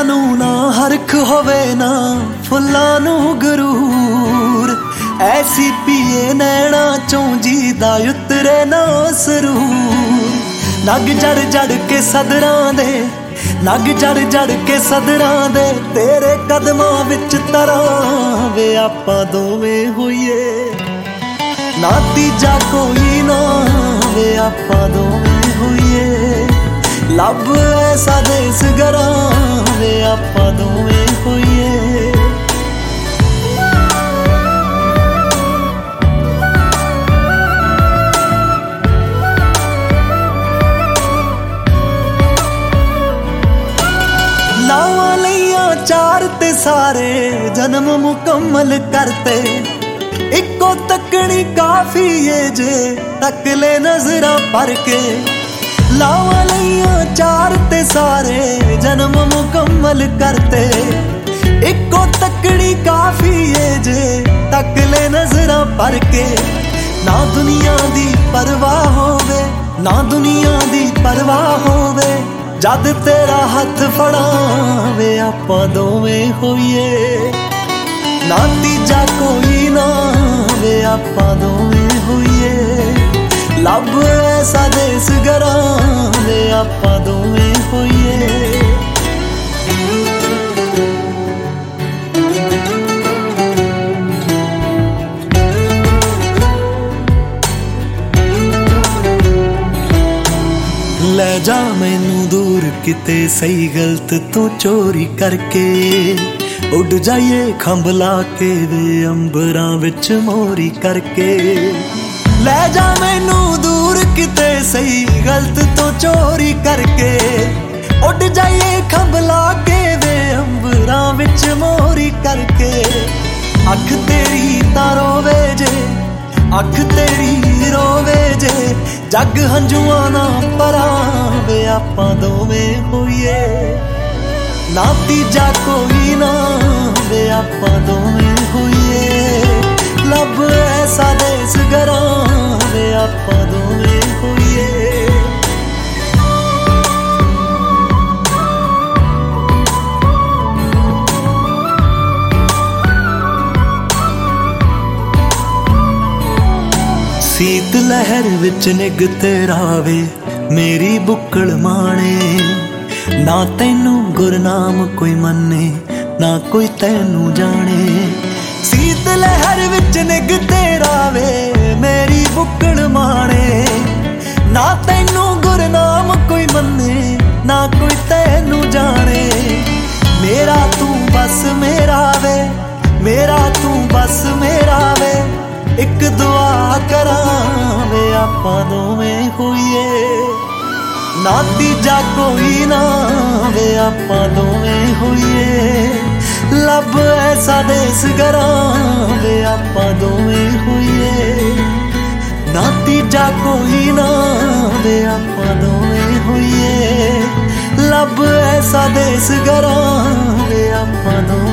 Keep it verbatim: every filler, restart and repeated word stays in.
ਨੂੰ ਨਾ ਹਰਖ ਹੋਵੇ ਨਾ ਫੁੱਲਾਂ ਨੂੰ ਗਰੂਰ, ਐਸੀ ਪੀਏ ਨੈਣਾ ਚੋਂ ਜੀਦਾ ਉਤਰੇ ਨਾ ਸਰੂਰ। ਨਗ ਜੜ ਜੜ ਕੇ ਸਦਰਾਂ ਦੇ, ਨਗ ਜੜ ਜੜ ਕੇ ਸਦਰਾਂ ਦੇ, ਤੇਰੇ ਕਦਮਾਂ ਵਿੱਚ ਤਰਾਂ ਵੇ ਆਪਾਂ ਦੋਵੇਂ ਹੋਈਏ। ਨਾ ਤੀਜਾ ਕੋਈ ਨਾ ਵੇ ਆਪਾਂ ਦੋਵੇਂ ਹੋਈਏ। ਲੱਭ ਐਸਾ ਦੇਸ ਗਰਾਂ ਵੇ ਆਪਾਂ ਦੋਵੇਂ ਹੋਈਏ। ਲਾਵਾਂ ਲਈਆਂ ਚਾਰ ਤੇ ਸਾਰੇ ਜਨਮ ਮੁਕੰਮਲ ਕਰਤੇ, ਇੱਕੋ ਤੱਕਣੀ ਕਾਫੀ ਏ ਜੇ ਤੱਕ ਲੈ ਨਜ਼ਰਾਂ ਭਰ ਕੇ। ਲਾਵਾਂ ਲਈਆਂ ਚਾਰ ਤੇ ਸਾਰੇ ਜਨਮ ਮੁਕੰਮਲ ਕਰਤੇ, ਇੱਕੋ ਤੱਕਣੀ ਕਾਫੀ ਏ ਜੇ ਤੱਕ ਲੈ ਨਜ਼ਰਾਂ ਭਰ ਕੇ। ਨਾ ਦੁਨੀਆ ਦੀ ਪਰਵਾਹ ਹੋਵੇ, ਨਾ ਦੁਨੀਆ ਦੀ ਪਰਵਾਹ ਹੋਵੇ, ਜਦ ਤੇਰਾ ਹੱਥ ਫੜਾਂ ਵੇ ਆਪਾਂ ਦੋਵੇਂ ਹੋਈਏ। ਨਾ ਤੀਜਾ ਕੋਈ ਨਾ ਵੇ ਆਪਾਂ ਦੋਵੇਂ ਹੋਈਏ। ਲੱਭ ਐਸਾ ਦੇਸ ਗਰਾਂ ਵੇ ਆਪਾਂ ਦੋਵੇਂ ਹੋਈਏ। ਲੈ ਜਾ ਮੈਨੂੰ ਦੂਰ ਕਿਤੇ ਸਹੀ ਗਲਤ ਤੂੰ ਚੋਰੀ ਕਰਕੇ, ਉੱਡ ਜਾਈਏ ਖੰਭ ਲਾ ਕੇ ਵੇ ਅੰਬਰਾਂ ਵਿੱਚ ਮੋਰੀ ਕਰਕੇ। ਲੈ ਜਾ ਮੈਨੂੰ ਦੂਰ ਕਿਤੇ ਸਹੀ ਗਲਤ ਤੋਂ ਚੋਰੀ ਕਰਕੇ, ਉੱਡ ਜਾਈਏ ਖੰਭ ਲਾ ਕੇ ਵੇ ਅੰਬਰਾਂ ਵਿੱਚ ਮੋਰੀ ਕਰਕੇ। ਅੱਖ ਤੇਰੀ ਤਾਂ ਰੋਵੇ ਜੇ, ਅੱਖ ਤੇਰੀ ਰੋਵੇ ਜੇ, ਜੱਗ ਹੰਝੂਆਂ ਨਾ ਭਰਾਂ ਵੇ ਆਪਾਂ ਦੋਵੇਂ ਹੋਈਏ। ਨਾ ਤੀਜਾ ਕੋਈ ਨਾ ਵੇ ਆਪਾਂ ਦੋਵੇਂ ਹੋਈਏ। ਲੱਭ ਐਸਾ ਦੇਸ ਗਰਾਂ ਵੇ ਆਪਾਂ ਦੋਵੇਂ ਹੋਈਏ। ਸੀਤ ਲਹਿਰ ਵਿੱਚ ਨਿੱਘ ਤੇਰਾ ਵੇ ਮੇਰੀ ਬੁੱਕਲ ਮਾਣੇ। ਨਾ ਤੈਨੂੰ ਗੁਰਨਾਮ ਕੋਈ ਮੰਨੇ, ਨਾ ਕੋਈ ਤੈਨੂੰ ਜਾਣੇ। ਸੀਤ ਲਹਿਰ ਵਿੱਚ ਨਿੱਘ ਤੇਰਾ ਵੇ ਮੇਰੀ ਬੁੱਕਲ ਮਾਣੇ। ਨਾ ਤੈਨੂੰ ਗੁਰਨਾਮ ਕੋਈ ਮੰਨੇ, ਨਾ ਕੋਈ ਤੈਨੂੰ ਜਾਣੇ। ਮੇਰਾ ਤੂੰ ਬਸ ਮੇਰਾ ਵੇ, ਮੇਰਾ ਤੂੰ ਬਸ ਮੇਰਾ ਵੇ, ਇੱਕ ਦੁਆ ਕਰਾਂ ਵੇ ਆਪਾਂ ਦੋਵੇਂ ਹੋਈਏ। ਨਾ ਤੀਜਾ ਕੋਈ ਨਾ ਵੇ ਆਪਾਂ ਦੋਵੇਂ ਹੋਈਏ। ਲੱਭ ਐਸਾ ਦੇਸ ਗਰਾਂ ਵੇ ਆਪਾਂ ਦੋਵੇਂ ਹੋਈਏ। ਨਾ ਤੀਜਾ ਕੋਈ ਨਾ ਵੇ ਆਪਾਂ ਦੋਵੇਂ ਹੋਈਏ। ਲੱਭ ਐਸਾ ਦੇਸ ਗਰਾਂ ਵੇ ਆਪਾਂ ਦੋਵੇਂ